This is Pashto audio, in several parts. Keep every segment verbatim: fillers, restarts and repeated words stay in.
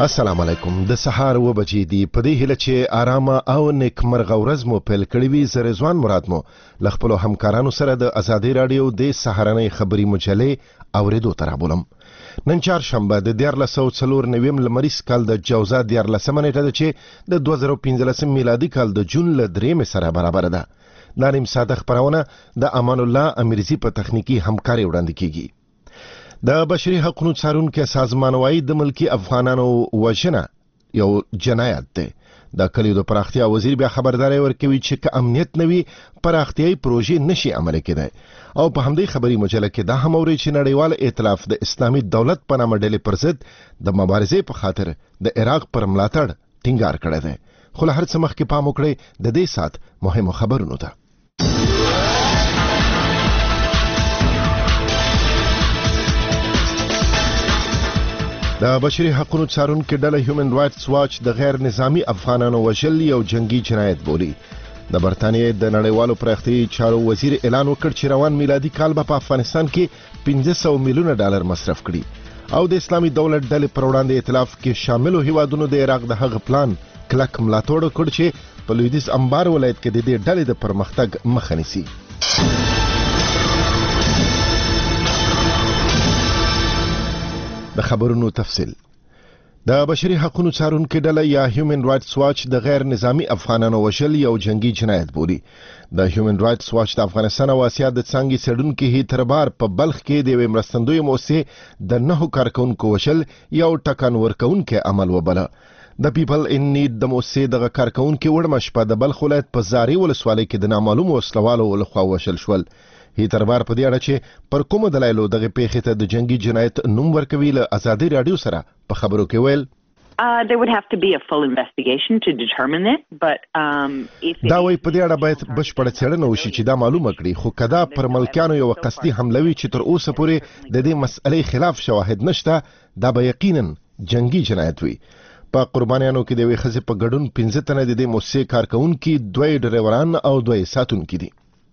السلام علیکم. د سهار و بجې دی په دې هیله چې آرامه او نیکمرغه ورځ مو پیل کړې وي. زه رضوان مراد مو له خپلو همکارانو سره د ازادي راډیو د سهارنۍ خبري مجلې اورېدو ته رابولم. نن چهارشنبه د دیارلس سوه څلور نویم لمریز کال د جوزا دیارلسمه نیټه ده چې د دوه زره پنځلسم میلادي کال د جون له درېیمې سره برابر ده. دا نیم ساده خپرونه د امان الله امیرزي په تخنیکی همکاري وړاندې کیږي. د بشري حقوقو څارونکو سازمان وايي د ملکی افغانانو وژنه یو جنایت ده. د کلیو د پراختیا وزیر بیا خبرداري ورکوي چې که امنیت نوي پراختیاي پروژې نشي عملي کېدای. او په همدې خبري مجله کې دا هم اوري چې نړیوال ائتلاف د اسلامي دولت په نامه ډلې پر ضد د مبارزې په خاطر د عراق پر ملاتړ ټینګار کړی دی. خو له هر څه مخکې پام وکړئ د دې سات مهمو خبرونو ته. د بشري حقوقو څارونکو ډله هیومن رائټس واچ د غیر نظامی افغانانو وژل یو جنگي جنایت بولي. د برتانیې د نړیوالو پراختیايي چارو وزیر اعلان وکړ چې روان میلادي کال به په افغانستان کې پنځه سوه میلیونه ډالر مصرف کړي او د اسلامي دولت ډلې پر وړاندې ائتلاف کې شاملو هیوادونو د عراق د هغه پلان کلک ملاتړ وکړ چې په لویدیځ انبار ولایت کې د دې ډلې د پرمختګ مخه نیسي. د خبرونو تفصیل. د بشري حقوقو څارونکو ډله یا هیومن رائټس واچ د غیر نظامی افغانانو وژل یو جنگي جنایت بولي. د هیومن رائټس واچ د افغانستان او اسیا د څانګې څېړونکي هیتربار په بلخ کې د یوې مرستندویې مؤسسې د نهو کارکونکو وژل یو ټکان ورکوونکی عمل وبله. د پیپل ان نیډ د مؤسسې دغه کارکونکي وړمه شپه د بلخ ولایت په زاري ولسوالۍ کې د نامعلومو وسلوالو لخوا وژل شول. هیتربار په دې اړه چې پر کومو دلایلو دغه پیښې ته د جنگي جنایت نوم ورکوي له ازادي راډیو سره په خبرو کې ویل Uh, there would have to be a full investigation to determine it, but um, if دا وایي په دې اړه باید بشپړه څېړنه وشي چې دا معلومه کړي. خو کدا پر ملکیانو یو قصدي حملوي چې تر اوسه پورې د دې مسئلې خلاف شواهد نشته، دا به یقینا جنگي جنایت وي. په قربانیانو کې د یوې ښځې په ګډون پنځه تنه د دې مؤسسې کارکونکي، دوی ډریوران او دوی ساتونکي دي.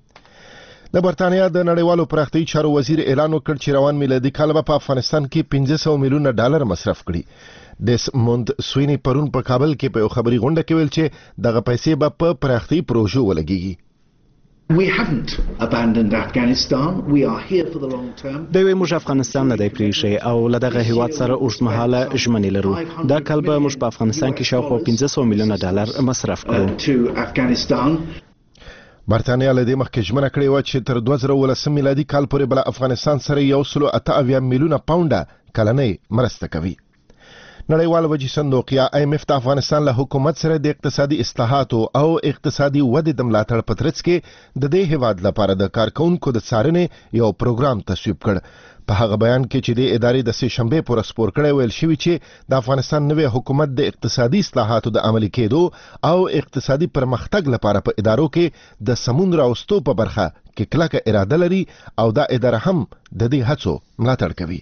د برتانیا د نړیوالو پراختیايي چارو وزیر اعلان وکړ چې روان میلادي کال به په افغانستان کې پنځه سوه میلیونه ډالر مصرف کړي. ډیسموند سویني پرون په کابل کې په یو خبري غونډه کې ویل چې دغه پیسې به په پراختیايي پروژو ولګیږي. We haven't abandoned Afghanistan. We are here for the long term. دوی موږ افغانستان نه دی پریښی او له دغه هیواد سره اوږدمهاله ژمنې لرو. دا کال به موږ په افغانستان کې شاوخوا پنځه سوه میلیونه ډالر مصرف کړو. To Afghanistan. برتانیا له دې مخکې ژمنه کړې وه چې تر دوه زره اوولسم میلادي کال پورې به له افغانستان سره یو سلو اته اویا میلیونه پاونډه کلنۍ مرسته کوي. نړیوال وجې صندوق یا آی ایم اف د افغانستان له حکومت سره د اقتصادي اصلاحاتو او اقتصادي ودې د ملاتړ په ترڅ کې د دې هیواد لپاره د کارکونکو د څارنې یو پروګرام تصویب کړ. په هغه بیان کې چې د ادارې د سې شنبې پر سپور کړی ویل شوی چې د افغانستان نوی حکومت د اقتصادي اصلاحاتو د عملي کېدو او اقتصادي پرمختګ لپاره په ادارو کې د سمون راوستو په برخه کې کلکه اراده لري او دا اداره هم د دې هڅو ملاتړ کوي.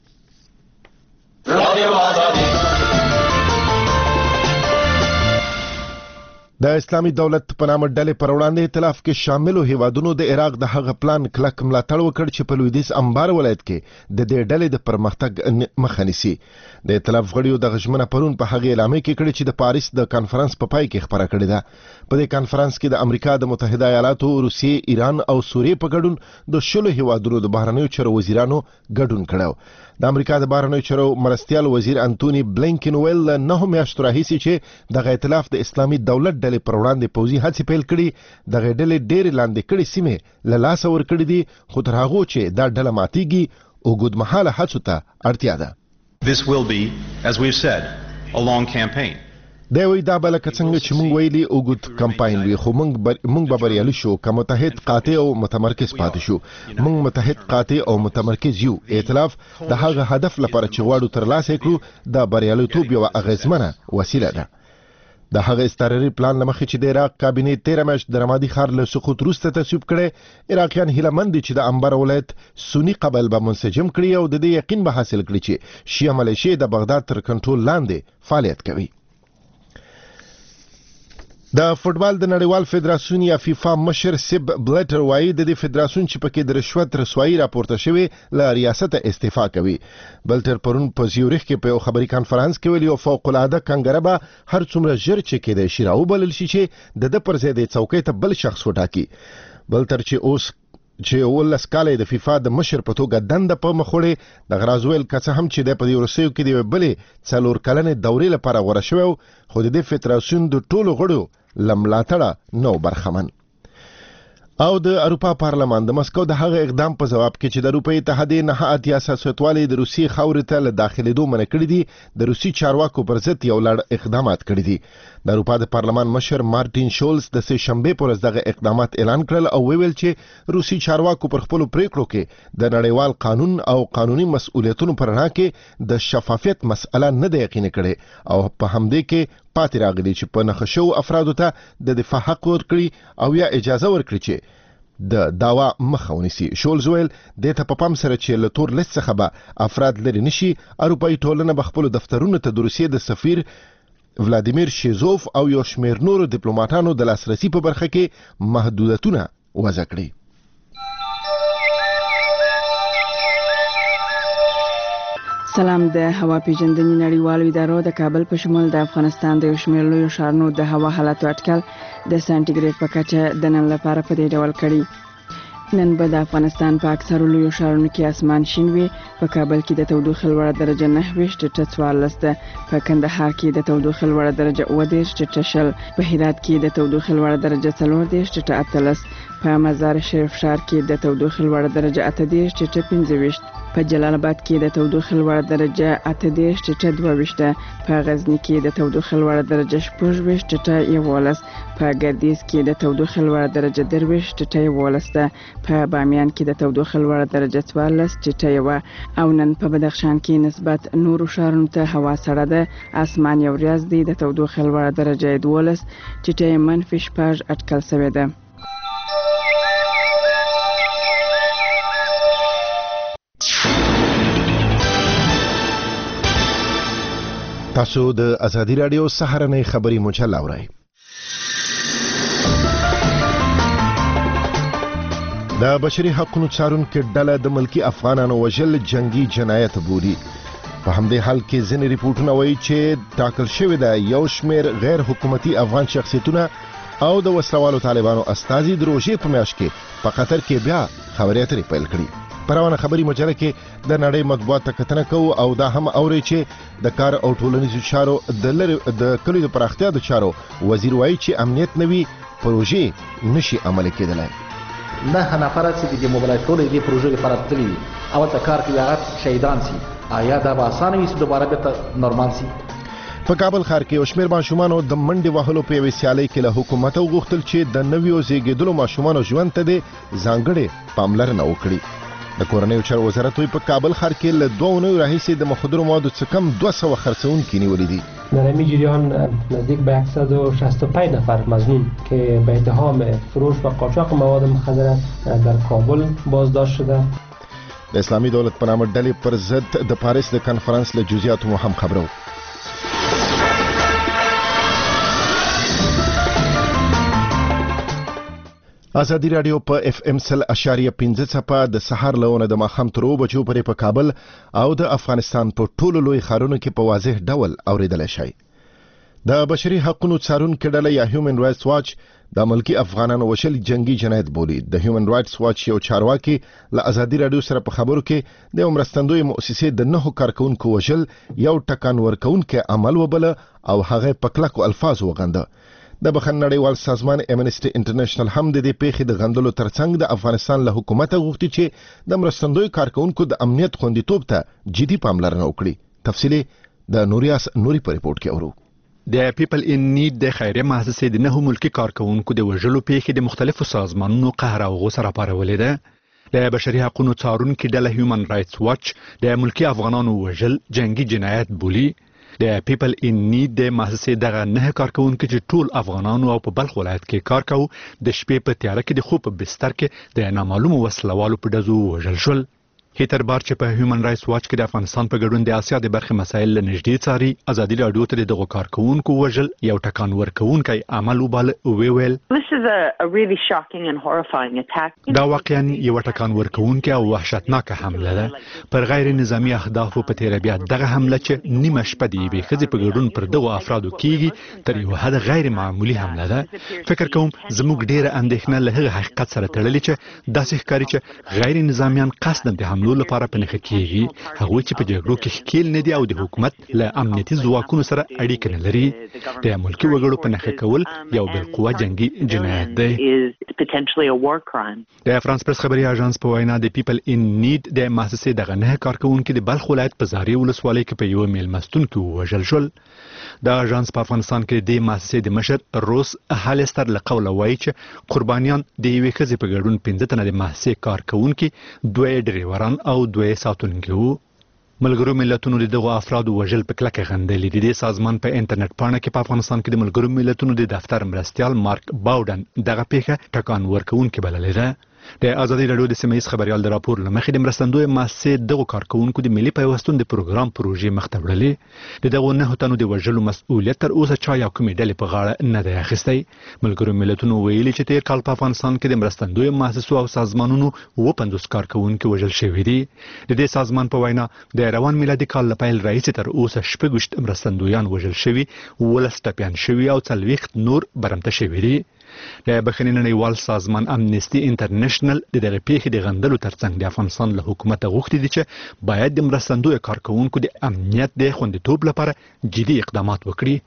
د اسلامي دولت په نامه ډلې پر وړاندې ائتلاف کې شاملو هیوادونو د عراق د هغه پلان کلک ملاتړ وکړ چې په لویدیځ انبار ولایت کې د دې ډلې د پرمختګ مخه نیسي. د ائتلاف غړیو د ژمنه پرون په هغه اعلامیه کې کړې چې د پاریس د کانفرنس په پای کې خبره کړې ده. په دې کانفرنس کې د امریکا د متحده ایالاتو، روسیې، ایران او سوریې په ګډون د شلو هیوادونو د بهرنیو چارو وزیرانو ګډون کړو. د امریکا د بهرنیو چارو مرستیال وزیر انټونی بلینکن ویل له نهو میاشتو راهیسې چې دغه ائتلاف د اسلامي دولت ډلې پر وړاندې پوځي هڅې پیل کړي، دغه ډلې ډېرې لاندې کړي سیمې له لاسه ورکړي دي، خو تر هغو چې دا ډله ماتیږي اوږدمهاله هڅو ته اړتیا ده. This will be, as we've said, a long campaign. دا وی دا بل کڅنګ چې مونږ ویلي اوږد کمپاین وي، خو مونږ مونږ به بریالي شو که متحد، قاطع او متمرکز پاتې شو. مونږ متحد، قاطع او متمرکز یو. ائتلاف د هغه هدف لپاره چې غواړو ترلاسه کړو د بریالیتوب یوه اغیزمنه وسیله ده. د هغه استراري پلان لمخې چې د عراق کابینې تیره میاشت د رمادي ښار له سقوط وروسته تصویب کړی، عراقیان هیله مند دي چې د انبار ولایت سني قبایل به منسجم کړي او د دې یقین به حاصل کړي چې شیعه ملیشې د بغداد تر کنټرول لاندې فعالیت کوي. د فوټبال د نړیوال فدراسیون یا فیفا مشر سیب بلیټر وایي د دې فدراسیون چې پکې د رشوت رسوایی راپورته شوی له ریاست استعفا کوي. بلیټر پرون په زیورخ کې په یو خبري کانفرنس کې ویلي او فوق العاده کنګره به هر څومره ژر چې کېدای شي راوبلل شي چې د د پر ځای د څوکۍ ته بل شخص وټاکي. بلیټر چې اوس چې ولس کاله د فیفا د مشر په توګه دنده په مخوړې د غرازویل کڅ هم چې د په یورسیو کې دی بلې څلور کلنې دورې لپاره غوړه شوی خو د فدراسیون د ټولو غړو لملاتړه نو برخمن. او د اروپا پارلمان د مسکو د هغه اقدام په جواب کې چې د اروپای اتحادیې نه اتیا سیاستوالې د روسي خاورې ته له داخليدو منع کړی دي د روسي چارواکو پر ضد یو لړ اقدامات کړی دي. د اروپا د پارلمان مشر مارټین شولز د سه شنبه پر ورځ دغه اقدامات اعلان کړل او ویل چې روسي چارواکو پر خپل پریکړو کې د نړیوال قانون او قانوني مسؤلیتونو پر اړه کې د شفافیت مسأله نه دی یقیني کړي او په همدې کې پاتې راغلي چې په نخښو افرادو ته د دفاع حق ورکړي او یا اجازه ورکړي چې د داوا مخه ونیسي. شولز ویل د ته په پام سره چې له تور لیست څخه به افراد لري نشي اروپאי ټولنه به خپل دفترونو ته د روسیې د سفیر ولادیمیر شیزوف او یو شمېر نورو ډیپلوماټانو د لاسرسي په برخه کې محدودیتونه وضع کړي. سلام. د هوا پیژندنې نړیوالو ادارو د کابل په شمول د افغانستان د یو شمېر لویو ښارونو د هوا حالاتو اټکل د سانتیګریډ په کچه د نن لپاره په دې ډول کړي. نن به د افغانستان په اکثرو لویو ښارونو کې اسمان شین وي. په کابل کې د تودوخې لوړه درجه نهه ویشت ټیټه څوارلس ده. په کندهار کې د تودوخې لوړه درجه اووه دېرش ټیټه شل. په هرات کې د تودوخې لوړه درجه څلور دېرش ټیټه اتلس. په مزار شریف ښار کې د تودوخې لوړه درجه اته دېرش ټیټه پنځه ویشت. په جلال آباد کې د تودوخې لوړه درجه اته دېرش ټیټه دوه ویشت ده. په غزني کې د تودوخې لوړه درجه شپږ ویشت ټیټه یوولس. په ګردیز کې د تودوخې لوړه درجه درویشت ټیټه یوولس ده. په بامیان کې د تودوخې لوړه درجه څوارلس ټیټه یوه. او نن په بدخشان کې نسبت نورو ښارونو ته هوا سړه ده. اسمان یو ریاض دی. د تودوخې لوړه درجه دولس ټیټه منفي شپږ اټکل شوې ده. تاسو د ازادي رادیو سهارنۍ خبري مجله اورئ. د بشري حقوقو څارونکو ډله د ملکی افغانانو وژل جنگي جنایت بولي. په همدې حال کې ځینې ریپورتونه وایي چې ټاکل شوی د یو شمېر غیر حکومتي افغان شخصیتونه او د وسلوالو طالبانو استازي د روژې په میاشت کې په قطر کې بیا خبرې اترې پیل کړي. پروانه خبري مجله کې د نړۍ مطبوعات کتنه کوو او دا هم اوري چې د کار او ټولنیزو چارو د لری د کلیو پراختیا د چارو وزیر وایي چې امنیت نوي پروژې نشي عملي کېدلای. نه نفر چې د موبایل ټولې د پروژې لپاره تللی او د کار کې هغه شهیدان سي آیا دا به اسانه وي چې دوباره به نورمال سي. په کابل ښار کې یو شمېر ماشومانو د منډې وهلو په یوې سیالۍ کې له حکومت وغوښتل چې د نویو زیږېدلو ماشومانو ژوند ته د ځانګړې پاملرنه وکړي. د کورنیو چارو وزارت په کابل ښار کې له دوه اونیو راهیسې د مخدرو موادو څخه کم دوه سوه خرڅوونکي نیولي دي. در این جریان نزدیک به صد و شصت و پنج نفر مظنون که به اتهام فروش و قاچاق مواد مخدره در کابل بازداشت شده. د اسلامي دولت په نامه ډلې پر ضد د پاریس د کنفرانس له جزئیاتو مو هم خبرو. ازادي رادیو په اف ام سل اشاریه پنځه څپه د سحر لونه د ماخام تر اوو بجو پورې په کابل او د افغانستان په ټولو لوی ښارونو کې په واضح ډول اوریدل شي. د بشري حقوقو څارونکو ډله یا هیومن رائټس واچ د ملکی افغانانو وشل جنگي جنایت بولي. د هیومن رائټس واچ یو چارواکي له ازادي رادیو سره په خبرو کې د مرستندوی مؤسسې د نهو کارکونکو وشل یو ټکان ورکونکو عمل وبله او هغه په کلکو الفاظ وغنده. د بخښنې نړیوال سازمان امنسټي انټرنیشنل هم د دې پیښې د غندلو ترڅنګ د افغانستان له حکومت غوښتي چې د مرستندوی کارکونکو د امنیت خوندیتوب ته جدي پاملرنه وکړي. تفصیلی د نوریاس نوري په ریپورت کې اورو. د پیپل ان نیډ د خیریه مؤسسې د نهو ملکی کارکونکو د وژلو پیښې د مختلفو سازمانونو قهر او غوسه راپارولې ده. د بشري حقوقو څارونکو ډله هیومن رائټس واچ د ملکی افغانانو وژل جنگي جنایت بولي. د پیپل ان نیډ د مؤسسې دغه نه کارکونکو چې ټول افغانانو او په بلخ ولایت کې کار کوي د شپې په تیاره کې د خوب په بستر کې د نامعلومو وسلوالو په ډزو وژل شول. هیتر بار چې په هیومن رائټس واچ کې د افغانستان په ګډون د اسیا د برخې مسایل له نږدې څاري، ازادي راډیو ته دغه کارکونکو وژل یو ټکان ورکوونکی عمل وباله. ویل This is a, a really shocking and horrifying attack. دا واقعا یو ټکان ورکوونکی او وحشتناکه حمله ده پر غیر نظامی اهدافو په تیر بیا دغه حمله چې نیمه شپه دی به خځې په ګډون پر دغه افرادو کیږي تر یو حد غیر معمولی حمله ده. فکر کوم زموږ ډیره اندېښنه له هغه حقیقت سره تړلې چې داسې ښکاري چې غیر نظامیان قصداً د حملو لپاره په نښه کیږي، هغوی چې په جګړو کې ښکیل نه دي او د حکومت له امنیتي ځواکونو سره اړیکه نه لري. د ملکي وګړو په نښه کول یو بالقوه جنګي جنایت دی. د فرانس پرس خبري اژانس په وینا د پیپل ان نیډ د مؤسسې دغه نه کارکونکو د بلخ ولایت په زاري ولسوالۍ کې په یو میلمستون کې ووژل شول. د اژانس په افغانستان کې د مؤسسې د مشر روس هالستر له قوله وایي چې قربانیان د یوې ښځې په ګډون پنځه تنه د مؤسسې کارکونکي، دوه ډریوران او دوه ساتونکي وو. ملګرو ملتونو د دغو افرادو وژل په کلکه غندلي دي. د سازمان په انټرنیټ پاڼه کې په افغانستان کې د ملګرو ملتونو د دفتر مرستیال مارک باودن دغه پیښه ټکان ورکوونکې بللې ده. د ازادي راډیو د سیمه ییز خبريال د راپور لمخې د مرستندوی مؤسسې دغو کارکونکو د ملي پیوستون د پروګرام پروژې مخته وړلې. د دغو نه تنو د وژلو مسؤلیت تر اوسه چا یا کومې ډلې په غاړه نه دی اخیستی. ملګرو ملتونو ویلي چې تیر کال په افغانستان کې د مرستندوی مؤسسو او سازمانونو اووه پنځوس کارکونکي وژل شوي دي. د دې سازمان په وینا د روان میلادي کال له پیل راهیسې تر اوسه شپږ ویشت مرستندویان وژل شوي، اوولس ټپیان شوي او څلوېښت نور برمته شوي دي. د بخښنې نړیوال سازمان امنیستي انټرنیشنل د دغه پیښې د غندلو ترڅنګ د افغانستان له حکومت غوښتي دي چې باید د مرستندوی کارکونکو د امنیت د خوندیتوب لپاره جدي اقدامات وکړي.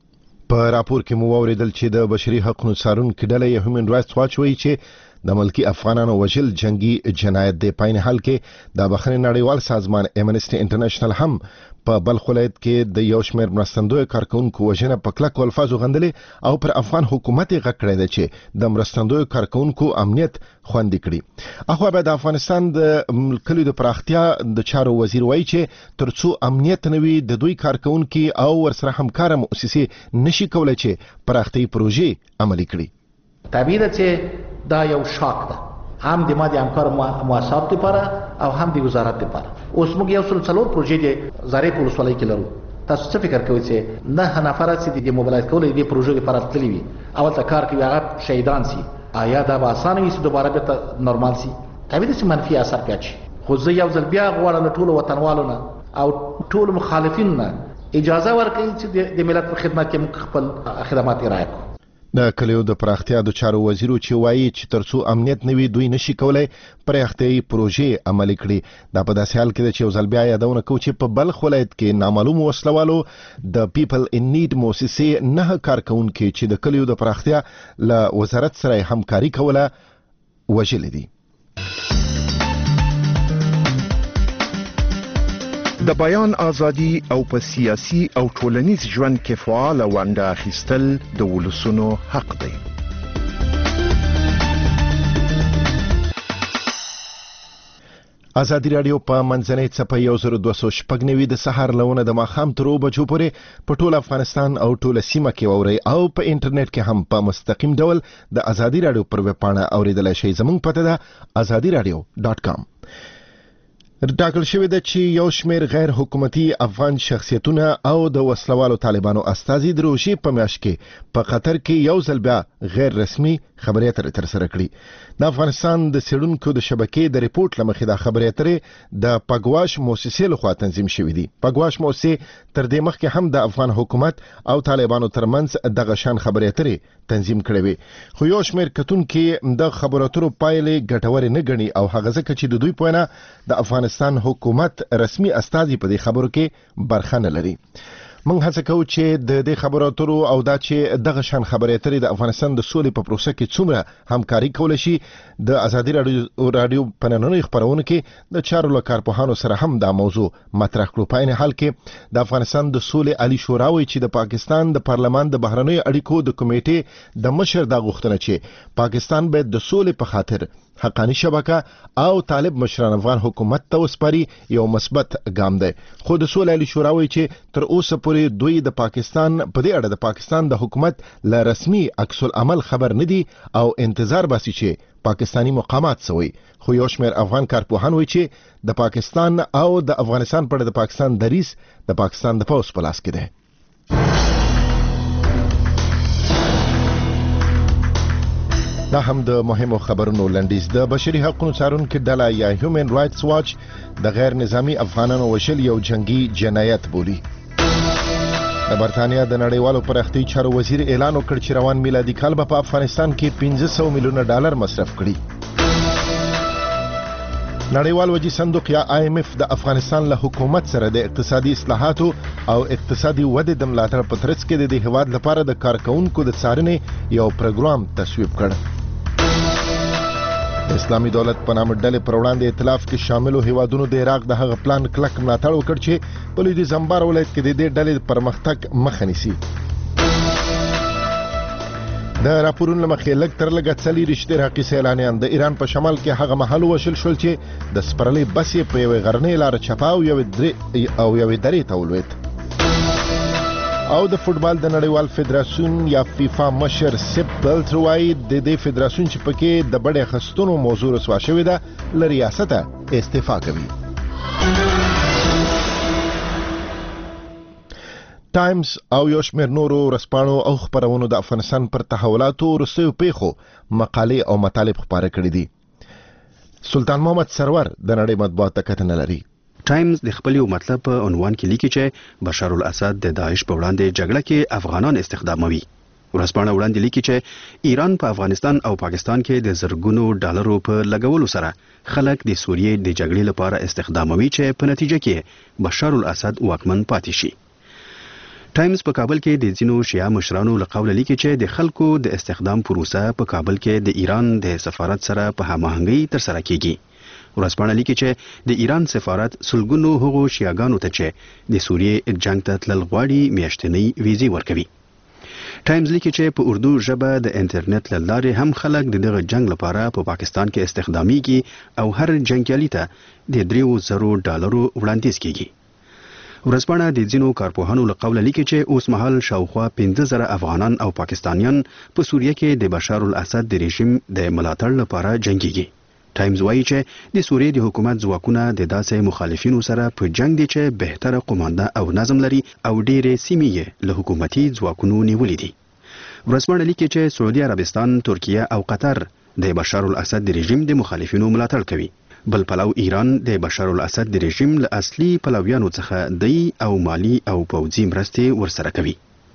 په راپور کې مو واوریدل چې د بشري حقوقو څارونکو ډله هیومن رائټس واچ وایي چې د ملکی افغانانو وژل جنگي جنایت دی. په عین حال کې د بخښنې نړیوال سازمان امنیستي انټرنیشنل هم په بلخ ولایت کې د یو شمېر مرستندوی کارکونکو وژنه په کلکو الفاظو غندلې او پر افغان حکومت یې غږ کړی دی چې د مرستندوی کارکونکو امنیت خوندي کړي. اخوا به د افغانستان د کلیو د پراختیا د چارو وزیر وایي چې ترڅو امنیت نه وي د دوی کارکونکو او ورسره همکاره مؤسسې نشي کولای چې پراختیایي پروژې عملي کړي. طبیعي ده چې دا یو شاک ده هم د ما د همکار مؤسسات لپاره او هم د وزارت لپاره. اوس موږ یو څل څلور پروژې د زارې په ولسوالۍ کې لرو. تاسو څه فکر کوئ چې نه نفر چې د موبایل کولو د پروژې لپاره تللی وي اول ته کار کوي هغه شهیدان سي، آیا دا به اسانه وي چې دوباره بیرته نورمال سي؟ طبیعي ده چې منفي اثر پیاچي. خو زه یو ځل بیا غواړم ټول وطنوالو نه او ټول مخالفین نه اجازه ورکړي چې د ملت په خدمت کې موږ خپل خدمات ارائه کړو. د کلیو د پراختیا د چارو وزیرو چې وایي چې ترڅو امنیت نه وي دوی نشي کولای پراختیایي پروژې عملي کړي. دا په داسې حال کې ده چې یو ځل بیا یادونه کوو چې په بلخ ولایت کې نامعلوم وسلوالو د پیپل ان نیډ مؤسسې نه کارکونکي چې د کلیو د پراختیا له وزارت سره همکاري کوله وژلي دي. د بیان ازادي او په سیاسي او ټولنیز ژوند کې فعال ونډه اخیستل د ولسونو حق دی. ازادي راډیو په منځنۍ څپه یو زر دوه سوه شپږ نوي د سهار لونه د ماښام تر اوه بجو پورې په ټول افغانستان او ټوله سیمه کې واورئ او په انټرنیټ کې هم په مستقیم ډول د ازادي راډیو پر ویب پاڼه اوریدلای شئ. زموږ پته ده ازادي راډیو ډاټ کام. ټاکل شوې ده چې یو شمېر غیر حکومتي افغان شخصیتونه او د وسلوالو طالبانو استازي د روژې په میاشت کې په قطر کې یو ځل بیا غیر رسمي خبرې اترې ترسره کړي. د افغانستان د څېړونکو د شبکې د ریپورت له مخې دا خبرې اترې د پګواش مؤسسې لخوا تنظیم شوې دي. پګواش مؤسسې تر دې مخکې هم د افغان حکومت او طالبانو ترمنځ دغه شان خبرې اترې تنظیم کړې وي، خو یو شمېر کتونکي د خبرو اترو پایلې ګټورې نه ګڼي او هغه ځکه چې د دوی په وینا د افغانستان حکومت رسمي استازي په دې خبرو کې برخه نه لري. موږ هڅه کوو چې د دې خبرو اترو او دا چې دغه شان خبرې اترې د افغانستان د سولې په پروسه کې څومره همکاري کولی شي د ازادي راډیو راډیو په نننۍ خپرونو کې د چارو له کارپوهانو سره هم دا موضوع مطرح کړو. په عین حال کې د افغانستان د سولې عالي شورا وایي چې د پاکستان د پارلمان د بهرنیو اړیکو د کمیټې د مشر دا غوښتنه چې پاکستان باید د سولې په خاطر حقانی شبکه او طالب مشران افغان حکومت ته وسپاري یو مثبت ګام دی. خو د سولې عالي شورا وایي چې تر اوسه پورې پورې دوی د پاکستان په دې اړه د پاکستان د حکومت له رسمي عکس العمل خبر نه دي او انتظار باسي چې پاکستانی مقامات سوي. خو یو شمېر افغان کارپوهان وایي چې د پاکستان او د افغانستان په اړه د پاکستان دریځ د پاکستان د پوځ په لاس کې دی. دا هم د مهمو خبرونو لنډیز. د بشري حقوقو څارونکو ډله یا هیومن رائټس واچ د غیر نظامی افغانانو وژل یو جنگي جنایت بولي. د برتانیا د نړیوالو پراختیایي چارو وزیر اعلان وکړ چې روان میلادي کال به په افغانستان کې پنځه سوه میلیونه ډالر مصرف کړي. نړیوال وجي صندوق یا آی ایم ایف د افغانستان له حکومت سره د اقتصادي اصلاحاتو او اقتصادي ودې د ملاتړ په ترڅ کې د هیواد لپاره د کارکونکو د څارنې یو پروګرام تصویب کړ. د اسلامي دولت په نامه ډلې پر وړاندې ائتلاف کې شاملو هیوادونو د عراق د هغه پلان کلک ملاتړ وکړ چې په لویدیځ انبار ولایت کې د دې ډلې پرمختګ مخه نیسي. د راپورونو له مخې لږ تر لږه څلېرویشت عراقي سیلانیان د ایران په شمال کې هغه مهال ووژل شول چې د سپرلۍ بس یې په یوې غرنۍ لاره چپه او یوې درې ته ولوېد. او د فوټبال د نړیوال فدراسیون یا فیفا مشر سیپ بلټر وایي د دې فدراسیون چې پکې د بډې اخیستنو موضوع رسوا شوې ده له ریاسته استعفا کوي. ټایمز او یو شمېر نورو ورځپاڼو او خپرونو د افغانستان پر تحولاتو وروستیو پیښو مقالې او مطالب خپاره کړي دي. سلطان محمد سرور د نړۍ مطبوعات ته کتنه لري. ټایمز د خپل یو مطلب په عنوان کې لیکي چې بشار الاسد د داعش په وړاندې جګړه کې افغانان استخداموي. ورځپاڼه وړاندې لیکي چې ایران په افغانستان او پاکستان کې د زرګونو ډالرو په لګولو سره خلک د سوریې د جګړې لپاره استخداموي چې په نتیجه کې بشار الاسد واکمن پاتې شي. ټایمز په کابل کې د ځینو شیعه مشرانو له قوله لیکي چې د خلکو د استخدام پروسه په کابل کې د ایران د سفارت سره په هماهنګۍ ترسره کیږي. ورځپاڼه لیکي چې د ایران سفارت سلګونو هغو شیعاګانو ته چې د سوریې جنگ ته تلل غواړي میاشتنۍ ویزې ورکوي. ټایمز لیکي چې په اردو ژبه د انټرنیټ له لارې هم خلک د دغه جنگ لپاره په پاکستان کې استخدامیږي او هر جنګیالي ته د دریو زرو ډالرو وړاندیز کیږي. ورځپاڼه د ځینو کارپوهانو له قوله لیکي چې اوس مهال شاوخوا پنځه زره افغانان او پاکستانیان په سوریه کې د بشار الاسد د رژیم د ملاتړ لپاره جنګیږي. ټایمز وایي چې د سوریې د حکومت ځواکونه د داسې مخالفینو سره په جنگ دي چې بهتره قومانده او نظم لري او ډېرې سیمې یې له حکومتي ځواکونو نیولې دي. ورځپاڼه لیکي چې سعودي عربستان، ترکیه او قطر د بشار الاسد د رژیم د مخالفینو ملاتړ کوي. بل پلو ایران د بشار الاسد د رژیم له اصلي پلویانو څخه دی او مالی او پوځي مرستې ورسره کوي.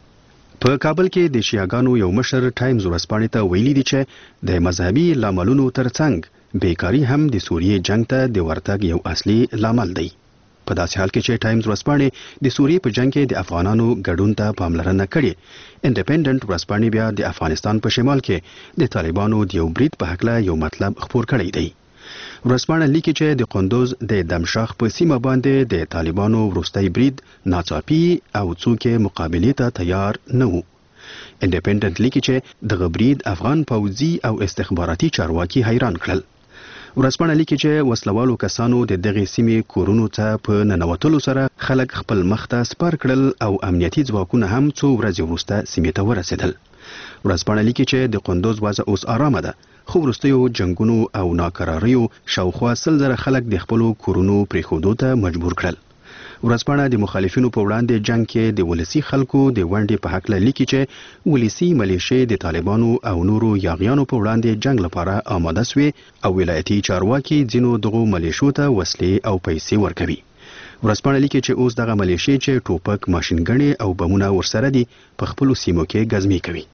په کابل کې د شیعاګانو یو مشر ټایمز ورځپاڼې ته ویلي دي چې د مذهبي لاملونو ترڅنګ بیکاری هم د سوریې جنگ ته د ورتګ یو اصلي لامل دی. په داسې حال کې چې ټایمز ورځپاڼې د سوریې په جنگ کې د افغانانو ګډون ته پاملرنه کړې، انډیپندنت ورځپاڼې بیا د افغانستان په شمال کې د طالبانو د یو برید په هکله یو مطلب خپور کړی دی. ورځپاڼه لیکي چې د قندوز د دمشق په سیمه باندې د طالبانو وروستی برید ناڅاپي او څوک مقابلې ته تیار نه وو. انډیپندنت لیکي چې دغه برید افغان پوځي او استخباراتي چارواکي حیران کړل. ورځپاڼه لیکي چې وسلوالو کسانو د دغه سیمې کورونو ته په ننوتلو سره خلک خپل مخ ته سپار کړل او امنیتي ځواکونه هم څو ورځې وروسته سیمې ته ورسېدل. ورځپاڼه لیکي چې د قندوز وضع اوس آرامه ده، خو وروستیو جنگونو او ناکراریو شاوخوا سل زره خلک د خپلو کورونو پرېښودو ته مجبور کړل. ورځپاڼه د مخالفینو په وړاندې جنگ کې د ولسي خلکو د ونډې په هکله لیکي چې ولسي ملیشې د طالبانو او نورو یاغیانو په وړاندې جنگ لپاره آماده سوې او ولایتي چارواکي ځینو دغو ملیشو ته وسلې او پیسې ورکوي. ورځپاڼه لیکي چې اوس دغه ملیشې چې ټوپک، ماشینګڼې او بمونه ورسره دي په خپلو سیمو کې ګزمې کوي.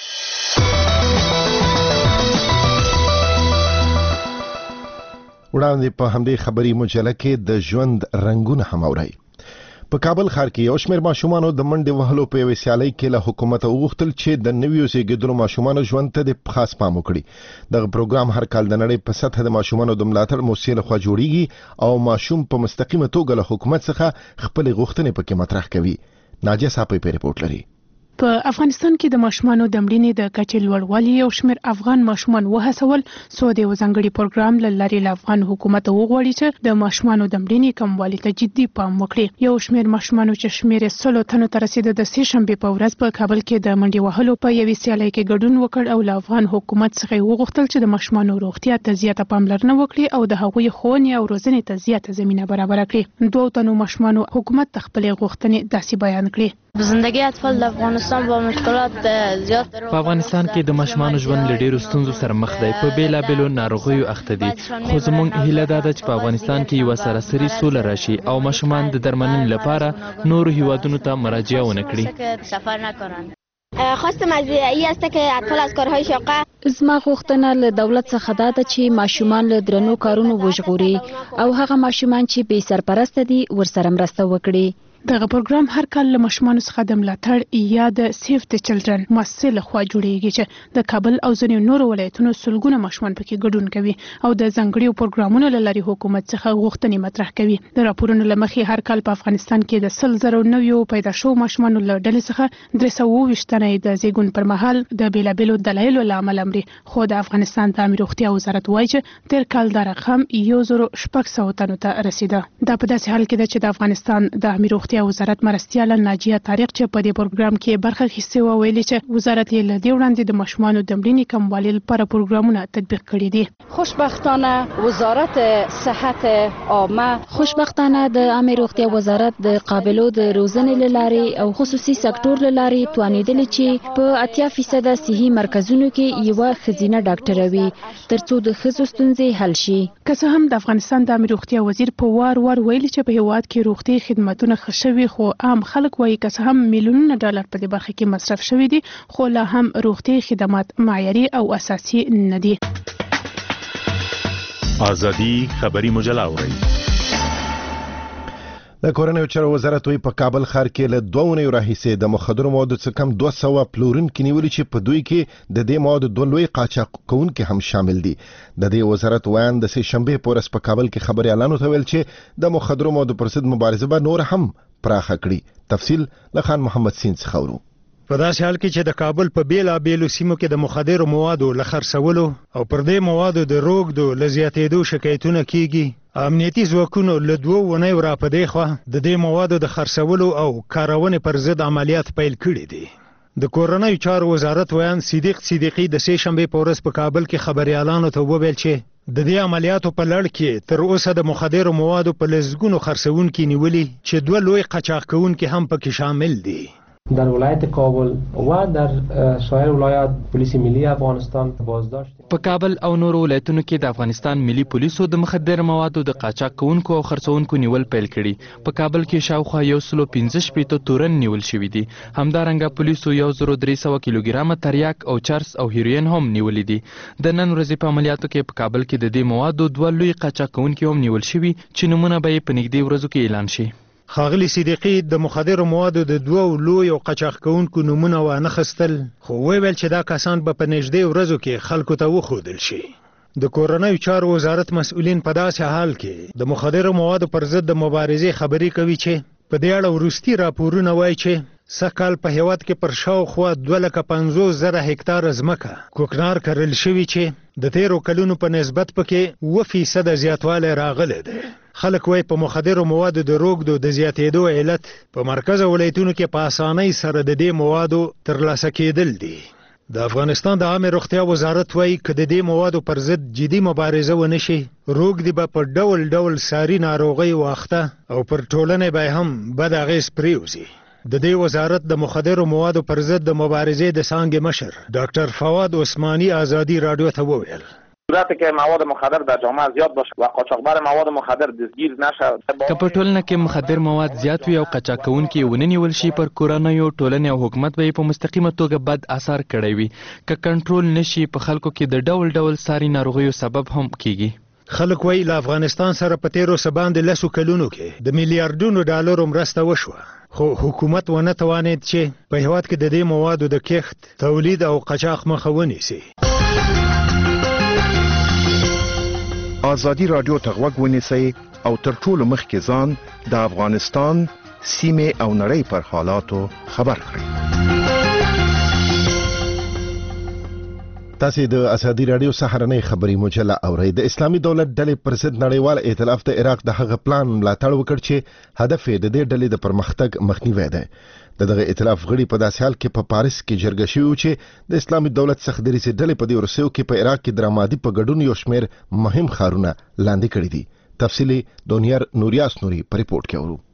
وړاندې په همدې خبري مجله کې د ژوند رنگونه هم اورئ. په کابل ښار کې یو شمېر ماشومانو د منډې وهلو په یوې سیالۍ کې له حکومته وغوښتل چې د نویو زیږېدلو ماشومانو ژوند ته د خاص پام وکړي. دغه پروګرام هر کال د نړۍ په سطحه د ماشومانو د ملاتړ موسسې لخوا جوړیږي او ماشوم په مستقیمه توګه له حکومت څخه خپلې غوښتنې پکې مطرح کوي. ناجیه صاحب په ریپورت لري. په افغانستان کې د ماشومانو د مړینې د کچې لوړوالي یو شمېر افغان ماشومان وهڅول څو د یو ځانګړي پروګرام له لارې له افغان حکومت وغواړي چې د ماشومانو د مړینې کموالي ته جدي پام وکړي. یو شمېر ماشومانو چې شمېر یې سلو تنو ته رسېده د سې شنبې په ورځ په کابل کې د منډې وهلو په یوې سیالۍ کې ګډون وکړ او له افغان حکومت څخه یې وغوښتل چې د ماشومانو روغتیا ته زیاته پاملرنه وکړي او د هغوی ښوونې او روزنې ته زیاته زمینه برابره کړي. دوو تنو ماشومانو حکومت ته خپلې غوښتنې داسې بیان کړي. زندگی اطفال د افغانستان با مشکلات زیات په افغانستان کې د ماشومانو ژوند له ډېرو ستونزو سره مخ دی. په بېلابېلو ناروغیو اخته دي، خو زموږ هیله دا ده چې په افغانستان کې یوه سراسري سوله راشي او ماشومان د درملنې لپاره نورو هیوادونو ته مراجعه ونه کړي. سفر نکنند. خواستم از ای است که اطفال از کارهای شاقه زما غوښتنه له دولت څخه دا ده چې ماشومان له درنو کارونو وژغوري او هغه ماشومان چې بې سرپرسته دي ورسره مرسته وکړي. دغه پروګرام هر کال له ماشومانو څخه د ملاتړ یا د سیف د چلډرن مؤسسې لخوا جوړیږي چې د کابل او ځینو نورو ولایتونو سلګونه ماشومان پکې ګډون کوي او د ځانګړي پروګرامونو له لارې حکومت څخه غوښتنې مطرح کوي. د راپورونو له مخې هر کال په افغانستان کې د سل زرو نویو پیدا شوو ماشومانو له ډلې څخه درې سوه اووه ویشت تنه د زیږون پر مهال د بېلابېلو دلایلو له امله مري، خو د افغانستان د عامه روغتیا وزارت وایي چې تېر کال دا رقم یو زرو شپږ سوه تنو ته رسیده. دا په داسې حال کې ده چې د افغانستان د عامه روغتیا وزارت مرستیال ناجیه طارق چې په دې پروګرام کې برخه اخیستې وه ویلي چې وزارت یې له دې وړاندې د ماشومانو د مړینې کموالي لپاره پروګرامونه تطبیق کړي دي. خوشبختانه وزارت صحت عامه خوشبختانه د عامه روغتیا وزارت د قابلو د روزنې له لارې او خصوصي سکتور له لارې توانېدلې چې په اتیا فیصده صحي مرکزونو کې یوه ښځینه ډاکټره وي ترڅو د ښځو ستونزې حل شي. که څه هم د افغانستان د عامه روغتیا وزیر په وار وار ویلي چې په هیواد کې روغتي خدمتونه ښه شوي، خو عام خلک وایي که څه هم میلیونونه ډالر په دې برخه کې مصرف شوي دي خو لا هم روغتي خدمات معیاري او اساسي نه دي. آزادي خبري مجله اورئ. د کورنیو چارو وزارت وی په کابل ښار کې له دوه اونیو راهیسې د مخدرو موادو څخه کم دوه سوه پلورونکي نیولي چې په دوی کې د دې موادو دوه لوی قاچاق کوونکي هم شامل دي. د دې وزارت ویان د سې شنبې په ورځ په کابل کې خبریالانو ته ویل چې د مخدرو موادو پر ضد مبارزه به نور هم پراخه کړي. تفصیل له خان محمد سین څخه اورو. په داسې حال کې چې د کابل په بیلابېلو سیمو کې د مخدرو موادو له خرڅولو او پر دې موادو د روږدو له زیاتېدو شکایتونه کیږي، امنیتي ځواکونو له دوو اونیو را په دې خوا د دې موادو د خرڅولو او کارونې پر ضد عملیات پیل کړي دي. د کورنیو چارو وزارت ویان صدیق صدیقي د سې شنبې په ورځ په کابل کې خبریالانو ته وویل چې د دې عملیاتو په لړ کې تر اوسه د مخدرو موادو په لسګونو خرڅونکي نیولي چې دوه لوی قاچاق کوونکي هم پکې شامل دي. در ولایت کابل و در سایر ولایات پلیس ملی افغانستان بازداشت په کابل او نورو ولایتونو کې د افغانستان ملي پولیسو د مخدر موادو د قاچاق کوونکو او خرڅونکو نیول پیل کړي. په کابل کې شاوخوا یو سلو پنځه شپېته تورن نیول شوي دي. همدارنګه پولیسو یو زرو درې سوه کیلوګرامه تریاک او چرس او هیروین هم نیولي دي. د نن ورځې په عملیاتو کې په کابل کې د دې موادو دوه لوی قاچاق کوونکي هم نیول شوي چې نومونه به یې په نږدې ورځو کې اعلان شي. ښاغلي صدیقي د مخدرو موادو د دوو لویو قاچاق کوونکو نومونه وانخیستل، خو وویل چې دا کسان به په نږدې ورځو کې خلکو ته وښودل شي. د کورنیو چارو وزارت مسؤلین په داسې حال کې د مخدرو موادو پر ضد د مبارزې خبرې کوي چې په دې اړه وروستي راپورونه وایي چې سږ کال په هیواد کې پر شاوخوا دوه لکه پنځوس زره هکتاره ځمکه کوکنار کرل شوي چې د تیرو کلونو په نسبت پکې اووه فیصده زیاتوالی راغلی دی. خلک وایي په مخدرو موادو د روږدو د زیاتېدو علت په مرکزه ولایتونو کې په اسانۍ سره د دې موادو ترلاسه کېدل دي. د افغانستان د عامه روغتیا وزارت وایي که د دې موادو پر ضد جدي مبارزه ونه شي، روږدي به په ډول ډول ساري ناروغۍ واخته او پر ټولنې به هم بد اغېز پرېوځي. د دې وزارت د مخدرو موادو پر ضد د مبارزې د څانګې مشر ډاکټر فواد عثماني آزادي رادیو ته وویل صورتی که مواد مخدر در جامعه زیاد باشه و قاچاقبر مواد مخدر دستگیر نشه، که په ټولنه کې مخدر مواد زیات وي او قاچاق کوونکي ونه نیول شي، پر کورنیو ټولنې او حکومت به په مستقیمه توګه بد اثر کړی وي. که کنټرول نشي په خلکو کې د ډول ډول ساري ناروغیو سبب هم کیږي. خلک وایي له افغانستان سره په تیرو څه باندې لسو کلونو کې د میلیارډونو ډالرو مرسته وشوه، خو حکومت ونه توانید چې په هیواد کې د دې موادو د کښت، تولید او قاچاق مخه ونیسي. آزادي رادیو ته غوږ ونیسئ او تر ټولو مخکې ځان د افغانستان، سیمې او نړۍ پر حالاتو خبر کړئ. تاسې د ازادي رادیو سهارنۍ خبري مجله اورئ. د اسلامي دولت ډلې پر ضد نړیوال ائتلاف د عراق د هغه پلان ملاتړ وکړ چې هدف یې د دې ډلې د پرمختګ مخنیوی دی. د دغه ائتلاف غړي په داسې حال کې په پاریس کې جرګه شوي چې د اسلامي دولت څخه دریځي ډلې په دې ورسیو کې په عراق کې درامادي په ګډون یو شمېر مهم ښارونه لاندې کړي دي. تفصیلي دونیر نوریاس نوري په ریپورت کې اورو.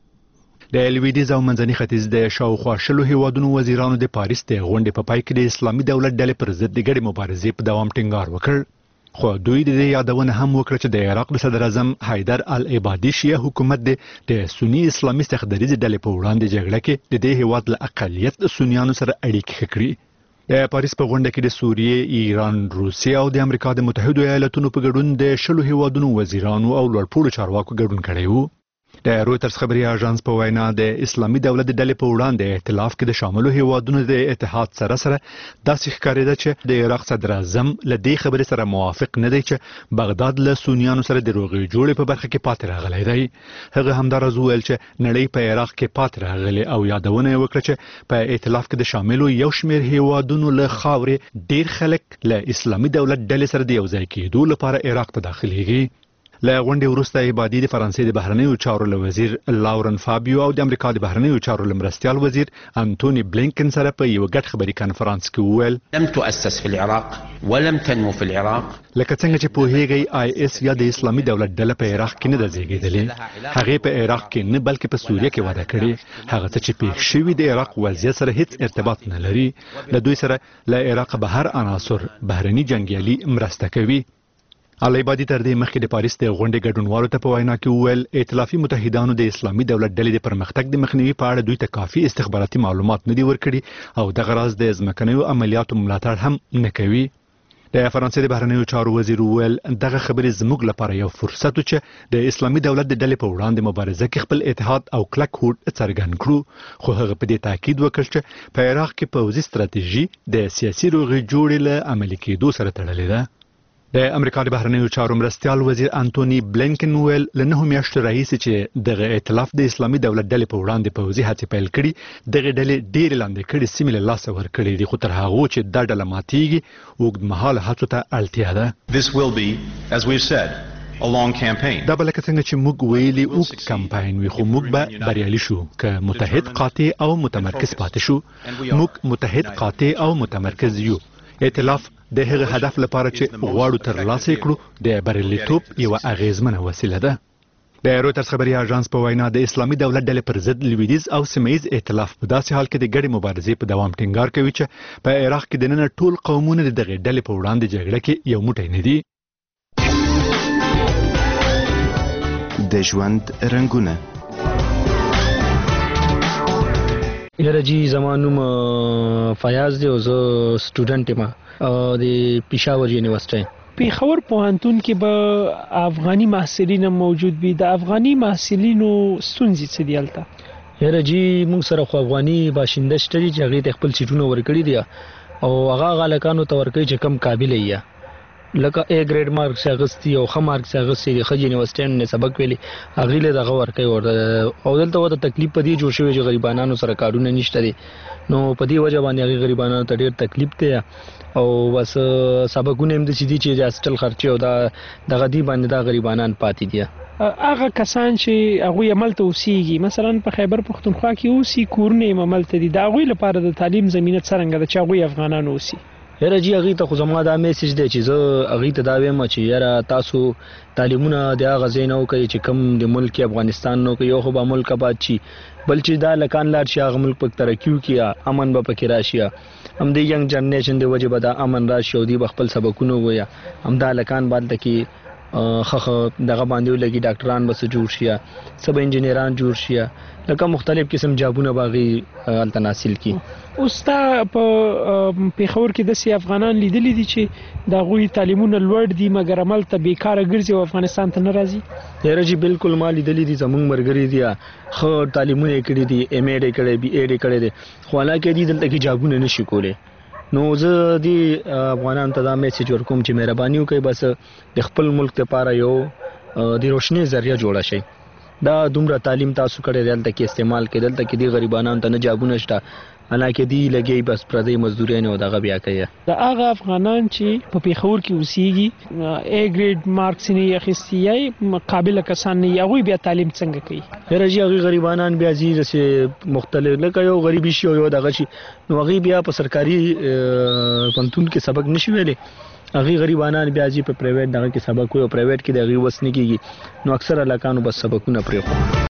د لویدیځ او منځني ختیځ د شاوخوا شلو هیوادونو وزیرانو د پاریس د غونډې په پای کې د اسلامي دولت ډلې پر ضد د ګډې مبارزې په دوام ټینګار وکړ. خو دوی د یادونه هم وکړه چې د عراق د صدر اعظم حیدر العبادي شیعه حکومت د سنی اسلامي څخه ډلې په وړاندې جګړه کې د دې هیواد له اقلیت سنیانو سره اړیکې ښه کړې. د پاریس په غونډه کې د سوریې، ایران، روسیې او د امریکا د متحدو ایالاتونو په ګډون د شلو هیوادونو وزیرانو او لوړپوړو چارواکو ګډون کړی وو. د رویټرز خبري اژانس په وینا د اسلامي دولت د ډلې په وړاندې ائتلاف کې د شاملو هیوادونو د اتحاد سره سره داسې ښکارېده چې د عراق صدر اعظم له دې خبرې سره موافق نه دی چې بغداد له سنیانو سره د روغې جوړې په برخه کې پاتې راغلی دی. هغه همداراز وویل چې نړۍ په عراق کې پاتې راغلی او یادونه یې وکړه چې په ائتلاف کې د شاملو یو شمېر هیوادونو له خاورې ډیر خلک له اسلامي دولت ډلې سره د یو ځای کېدو لپاره عراق ته داخليږي. له غونډې وروسته عبادي د فرانسې د بهرنیو چارو له وزیر لاورن فابیو او د امریکا د بهرنیو چارو له مرستیال وزیر انټونی بلینکن سره په یو ګډ خبري کانفرنس کې وویل لم تؤسس في العراق ولم تنمو في العراق. لکه څنګه چې پوهیږئ آی اس یا د اسلامي دولت ډله په عراق کې نه ده زیږېدلې، هغه په عراق کې نه بلکې په سوریه کې وده کړې. هغه څه چې پیښ شوي د عراق وضعیت سره هیڅ ارتباط نه لري. له دوی سره له عراق بهر عناصر بهرني جنگیالي مرسته کوي. العبادي تر دې مخکې د پاریس د غونډې ګډونوالو ته په وینا کې وویل ائتلافي متحدانو د اسلامي دولت ډلې د پرمختګ د مخنیوي په اړه دوی ته کافي استخباراتي معلومات نه دي ورکړي او دغه راز د ځمکنیو عملیاتو ملاتړ هم نه کوي. د فرانسې د بهرنیو چارو وزیر وویل دغه خبرې زموږ لپاره یو فرصت و چې د اسلامي دولت د ډلې په وړاندې مبارزه کې خپل اتحاد او کلک هوډ څرګند کړو. خو هغه په دې تاکید وکړ چې په عراق کې پوځي ستراتیژي د سیاسي روغې جوړې له عملي کېدو سره تړلې ده. د امریکا د بهرنیو چارو مرستیال وزیر انټونی بلینکن ویل له نهو میاشتو راهیسې چې دغه ائتلاف د اسلامي دولت ډلې په وړاندې پوځي هڅې پیل کړي، دغه ډلې ډېرې لاندې کړي سیمې له لاسه ورکړي دي. خو تر هغو چې دا ډله ماتیږي اوږدمهاله هڅو ته اړتیا ده. This will be, as we've said, a long campaign. دا به لکه څنګه چې موږ ویلي اوږد کمپاین وي، خو موږ به بریالي شو که متحد قاطع او متمرکز پاتې شو. موږ متحد قاطع او متمرکز یو. ائتلاف د هغه هدف لپاره چې غواړو تر لاسه کړو د بریالیتوب یو اغیزمنه وسیله ده. د رویټرز خبري اژانس په وینا د اسلامي دولت ډلې پر ضد لویدیځ او سیمه ییز ائتلاف په داسې حال کې د ګډې مبارزې په دوام ټینګار کوي چې په عراق کې د نن ټول قومونه د دغه ډلې په وړاندې جګړه کې یو موټی نه دي. د ژوند رنگونه یاره جی زمانوم فیاض دی او زه سټوډنټ یم د پېښور یونیورسيټي. پېښور پوهنتون کې به افغاني محصلین موجود وي. د افغاني محصلینو ستونزې څه دي هلته؟ یاره جی موږ سره خو افغاني باشنده شته دي چې هغې ته خپل سیټونه ورکړي دي او هغه هغه هلکانو ته ورکوي چې کم قابل یې لکه ا ګریډ مارکس اغستی او ښه مارکس اغستی د خج یونیورسيټي نه سبق ویلي هغې له دغه ورکوي او دلته ورته تکلیف په دې جوړ شوی چې غریبانانو سره کارونه نشته دي، نو په دې وجه باندې هغې غریبانانو ته ډېر تکلیف دی او بس سبقونه هم داسې دي چې د هاسټل خرچې او دا دغه دې باندې دا غریبانان پاتې دي. هغه کسان چې هغوی هملته اوسېږي، مثلا په خیبر پښتونخوا کې اوسي، کورونه یې هملته دي، د هغوی لپاره د تعلیم زمینه څرنګه ده چې هغوی افغانان اوسي؟ یاره جی هغې ته خو زما دا میسیج دی چې زه هغې ته دا وایم چې یاره تاسو تعلیمونه د هغه ځای نه وکئ چې کوم د ملک افغانستان نه وکئ. یو خو به ملک آباد شي، بل چې دا هلکان لاړ شي هغه ملک پکې ترقي وکړي، امن به پکې راشي، همدې ینګ جنریشن د وجې به دا امن راشي او دوی به خپل سبقونه ووایي. همدا هلکان به هلته کې ښه دغه باندې ولګي، ډاکټران به څه جوړ شي، څه به انجینران جوړ شي، لکه مختلف قسم جابونه به هغې هلته حاصل کړي. اوس تا په پېښور کې داسې افغانان لیدلي دي چې د هغوی تعلیمونه لوړ دي مګر هملته بېکاره ګرځي او افغانستان ته نه راځي؟ یاره جی بالکل ما لیدلي دي، زموږ ملګري دي ښه تعلیمونه یې کړي دي، ایم ایډ یې کړی، بي ایډ یې کړی دی، خو حالانکه دوی دلته کې جابونه نه شي کولی. نو زه دې افغانانو ته دا میسیج ورکوم چې مهرباني وکړئ بس د خپل ملک لپاره یو د روشنۍ ذریعه جوړه شي. دا دومره تعلیم تاسو کړی دلته کې استعمال کې دلته کې دی غریبانو ته نه جابونه شته حالانکه دی لګي بس پردي مزدوري نه دغه بیا کوي د هغه افغانان چې په پیښور کې اوسېږي ا ګریډ مارکس نه اخیستي قابل کسان نه یوي بیا تعلیم څنګه کوي هرجی هغه غریبانان بیا چې مختلف لکه یو غریبي شي یو دغه شي نو هغه بیا په سرکاري پنتون کې سبق نشي ویلې هغه غریبانان بیا چې په پرایویټ دغه کې سبق کوي او پرایویټ کې دغه وسنه کیږي نو اکثر علاقانو بس سبقونه پرې